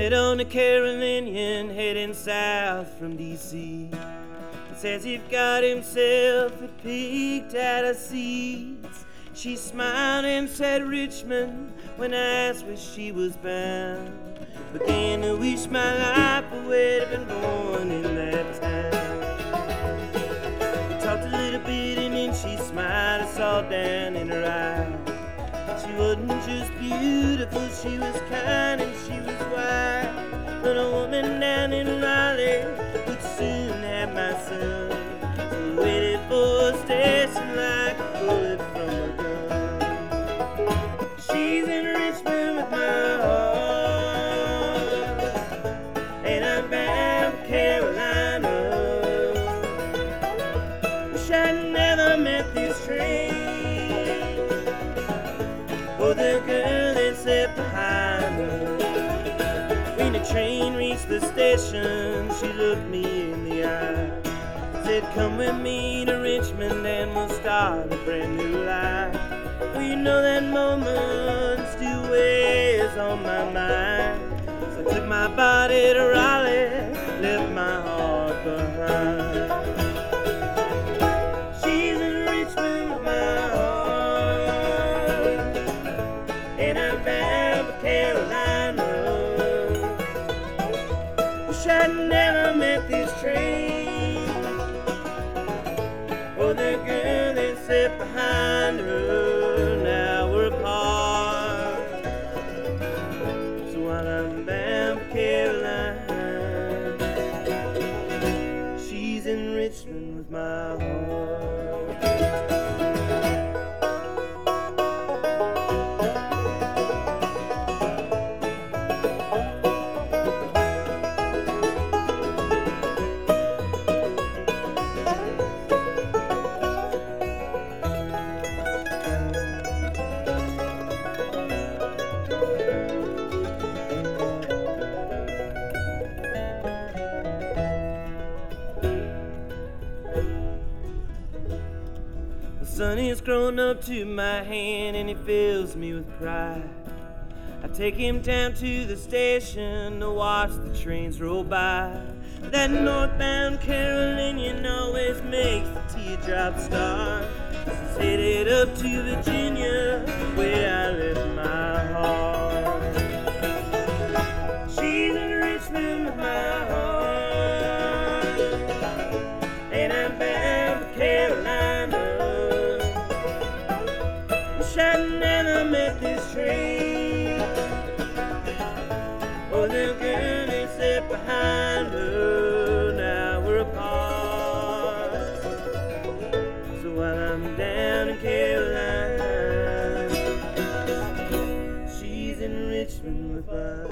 Head on a Carolinian heading south from D.C. He says he got himself a peaked out of seats. She smiled and said Richmond when I asked where she was bound. Began to wish my life away to been born in that town. We talked a little bit and then she smiled. I saw down in her eyes. She wasn't just beautiful, she was kind and she was wise. But a woman down in Raleigh would soon have my son. So I waited for a station like a bullet from a gun. She's in Richmond with my heart, and I'm bound for Carolina. Wish I'd never met this train, or the girl that sat behind her. When the train reached the station, she looked me in the eye. Said, come with me to Richmond and we'll start a brand new life. Well, you know that moment still weighs on my mind. So I took my body to Raleigh, left my heart behind. She's in Richmond with my heart, and I'm bound for Carolina. Wish I'd never met this train, or the girl that sat behind her. Now we're apart, so while I'm bound for Carolina, she's in Richmond with my heart. The sun is grown up to my hand and it fills me with pride. I take him down to the station to watch the trains roll by. That northbound Carolinian always makes the teardrops start. She's headed up to Virginia, where I left my heart. She's in Richmond with my heart, and I'm bound for Carolina. Wish I'd never met this train, or the girl that sat behind her. Now we're apart, so while I'm down in Carolina, she's in Richmond with my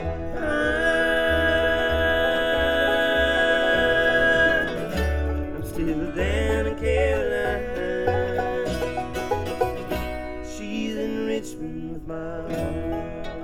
heart. I'm still down in Carolina, she's in Richmond with my heart.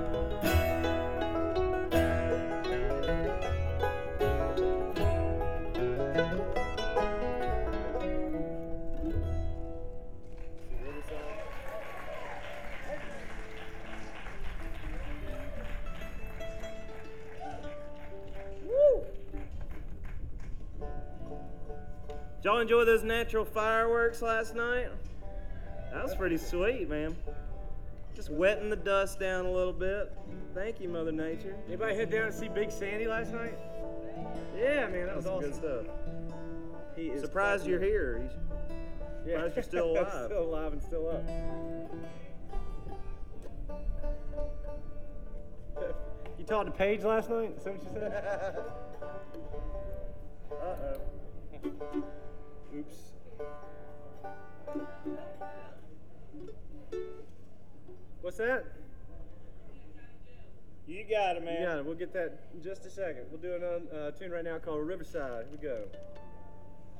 Did y'all enjoy those natural fireworks last night? That was pretty sweet, man. Just wetting the dust down a little bit. Thank you, Mother Nature. Anybody head down and see Big Sandy last night? Yeah, man, that was awesome. Good stuff. He is Surprised you're here. Surprised you're still alive. Still alive and still up. You talked to Paige last night? Is that what you said? Uh-oh. Oops. What's that? You got it, man. You got it. We'll get that in just a second. We'll do a tune right now called Riverside. Here we go.